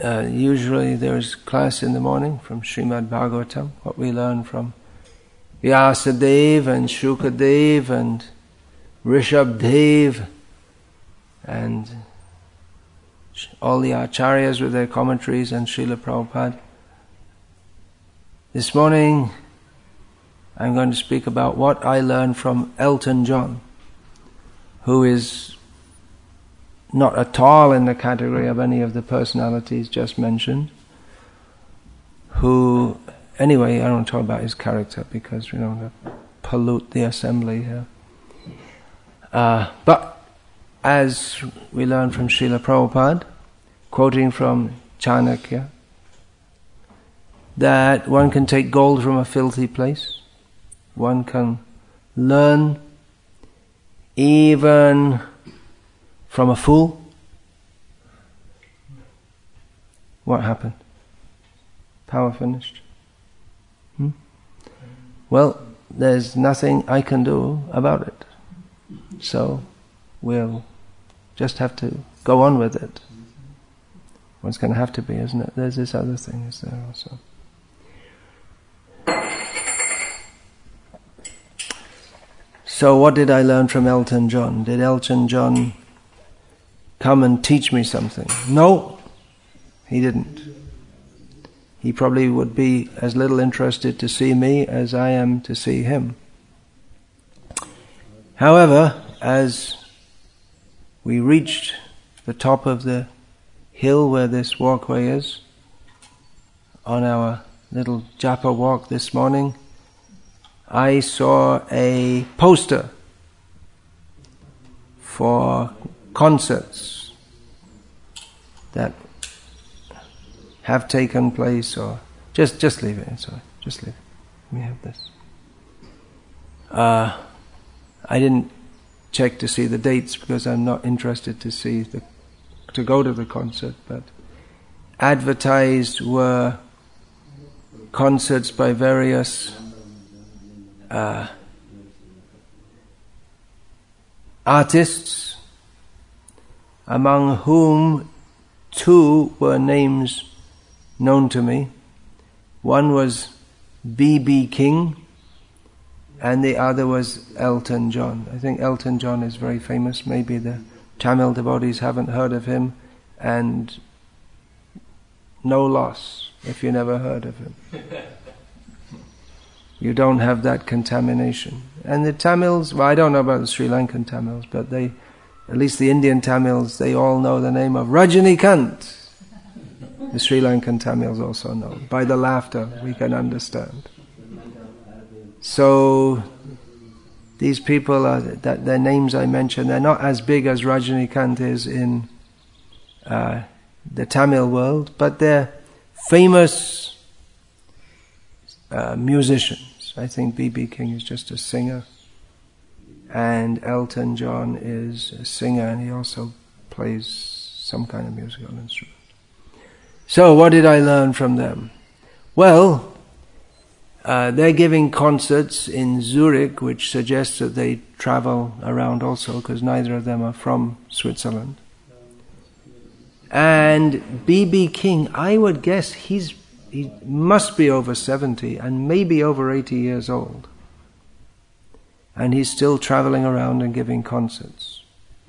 Usually there's class in the morning from Srimad Bhagavatam, what we learn from Vyasadeva and Shukadeva and Rishabdeva and all the acharyas with their commentaries and Srila Prabhupada. This morning I'm going to speak about what I learned from Elton John, who is not at all in the category of any of the personalities just mentioned, who, anyway, I don't talk about his character because we don't want to pollute the assembly here. But as we learn from Srila Prabhupada, quoting from Chanakya, that one can take gold from a filthy place, one can learn even from a fool. What happened? Power finished. Well, there's nothing I can do about it. So we'll just have to go on with it. What's going to have to be, isn't it? There's this other thing, is there also? So what did I learn from Elton John? Did Elton John come and teach me something? No, he didn't. He probably would be as little interested to see me as I am to see him. However, as we reached the top of the hill where this walkway is, on our little japa walk this morning, I saw a poster for concerts that have taken place, or just leave it. Sorry, just leave it. Let me have this. I didn't check to see the dates because I'm not interested to go to the concert. But advertised were concerts by various artists, among whom two were names known to me. One was B.B. King and the other was Elton John. I think Elton John is very famous. Maybe the Tamil devotees haven't heard of him, and no loss if you never heard of him. You don't have that contamination. And the Tamils, well, I don't know about the Sri Lankan Tamils, but they, at least the Indian Tamils, they all know the name of Rajinikanth. The Sri Lankan Tamils also know. By the laughter, we can understand. So, these people, that their names I mentioned, they're not as big as Rajinikanth is in the Tamil world, but they're famous musicians. I think B.B. King is just a singer, and Elton John is a singer, and he also plays some kind of musical instrument. So what did I learn from them? Well, they're giving concerts in Zurich, which suggests that they travel around also, because neither of them are from Switzerland. And B.B. King, I would guess he must be over 70 and maybe over 80 years old. And he's still traveling around and giving concerts.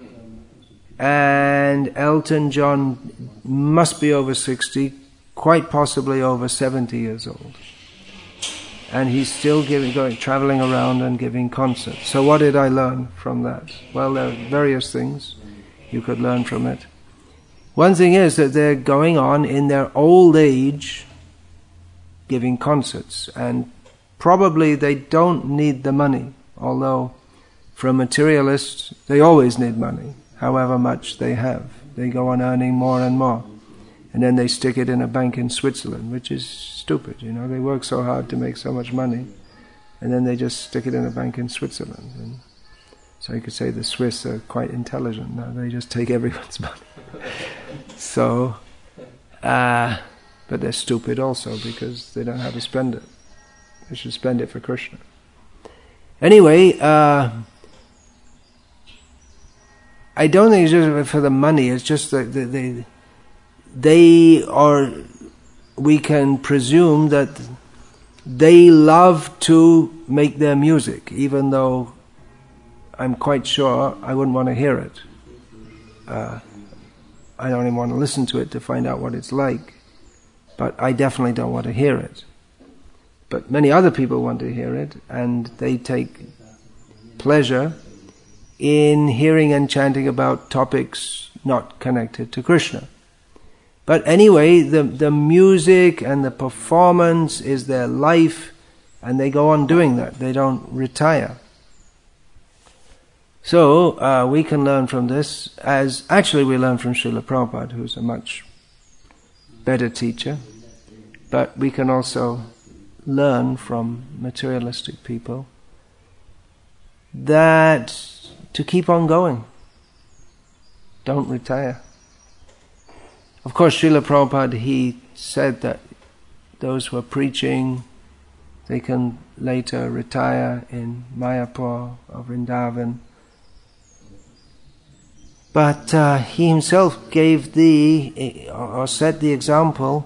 And Elton John must be over 60, quite possibly over 70 years old. And he's still traveling around and giving concerts. So what did I learn from that? Well, there are various things you could learn from it. One thing is that they're going on in their old age giving concerts, and probably they don't need the money, although for a materialist they always need money, however much they have. They go on earning more and more, and then they stick it in a bank in Switzerland, which is stupid, they work so hard to make so much money, and then they just stick it in a bank in Switzerland. And so you could say the Swiss are quite intelligent. No, they just take everyone's money. So but they're stupid also, because they don't know how to spend it. They should spend it for Krishna. Anyway, I don't think it's just for the money. It's just that we can presume that they love to make their music, even though I'm quite sure I wouldn't want to hear it. I don't even want to listen to it to find out what it's like, but I definitely don't want to hear it. But many other people want to hear it, and they take pleasure in hearing and chanting about topics not connected to Krishna. But anyway, the music and the performance is their life, and they go on doing that. They don't retire. So we can learn from this, as actually we learn from Srila Prabhupada, who's a much better teacher, but we can also learn from materialistic people that to keep on going. Don't retire. Of course, Srila Prabhupada, he said that those who are preaching, they can later retire in Mayapur or Vrindavan. But he himself gave set the example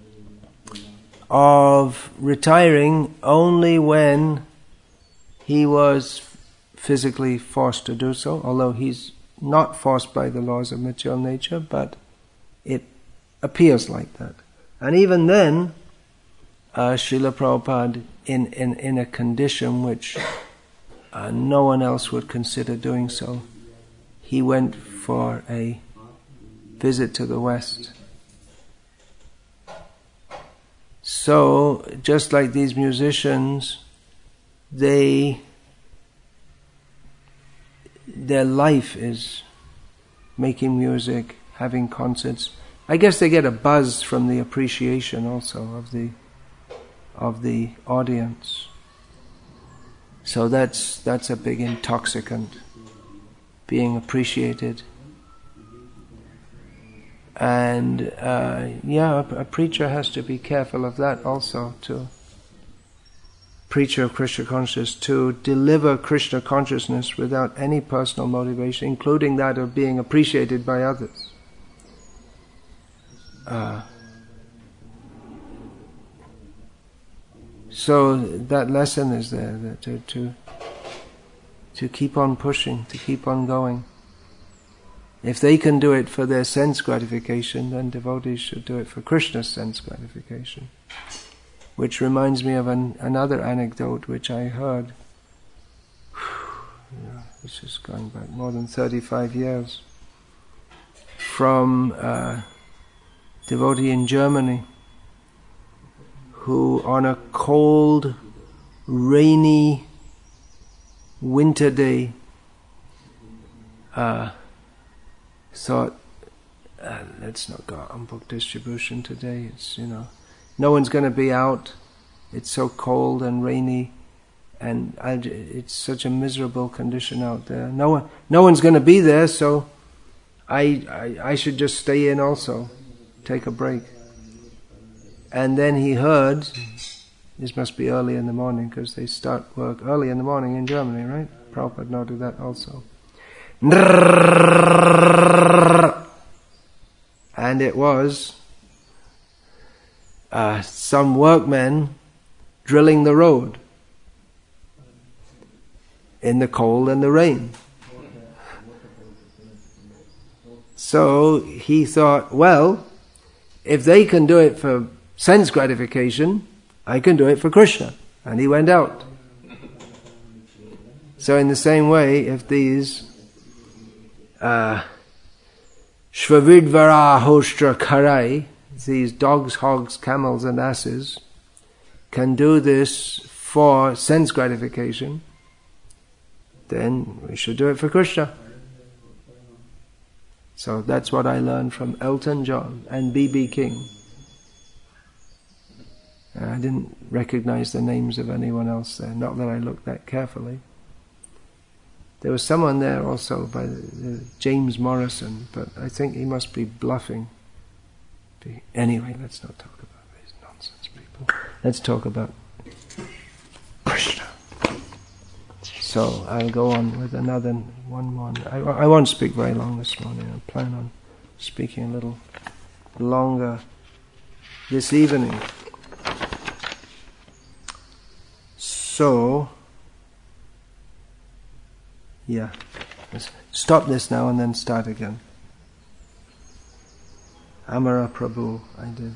of retiring only when he was physically forced to do so, although he's not forced by the laws of material nature, but it appears like that. And even then, Srila Prabhupada, in a condition which no one else would consider doing so, he went for a visit to the West. So, just like these musicians, their life is making music, having concerts. I guess they get a buzz from the appreciation also of the audience. So that's a big intoxicant, being appreciated. And a preacher has to be careful of that also, preacher of Krishna consciousness, to deliver Krishna consciousness without any personal motivation, including that of being appreciated by others. So that lesson is there, that to keep on pushing, to keep on going. If they can do it for their sense gratification, then devotees should do it for Krishna's sense gratification. Which reminds me of another anecdote which I heard, this is going back more than 35 years, from a devotee in Germany who on a cold, rainy winter day thought, let's not go on book distribution today. It's, no one's going to be out. It's so cold and rainy, and it's such a miserable condition out there. No one's going to be there, so I should just stay in also, take a break. And then he heard, this must be early in the morning because they start work early in the morning in Germany, right? Prabhupada noted that also. And it was some workmen drilling the road in the cold and the rain. So he thought, well, if they can do it for sense gratification, I can do it for Krishna. And he went out. So in the same way, if these Shvavidvara Hostra Karai, these dogs, hogs, camels and asses, can do this for sense gratification, then we should do it for Krishna. So that's what I learned from Elton John and B.B. King. I didn't recognize the names of anyone else there, not that I looked that carefully. There was someone there also by James Morrison, but I think he must be bluffing. Anyway, let's not talk about these nonsense people. Let's talk about Krishna. So I'll go on with one more. I won't speak very long this morning. I plan on speaking a little longer this evening. So, yeah, let's stop this now and then start again. Amara Prabhu, I did.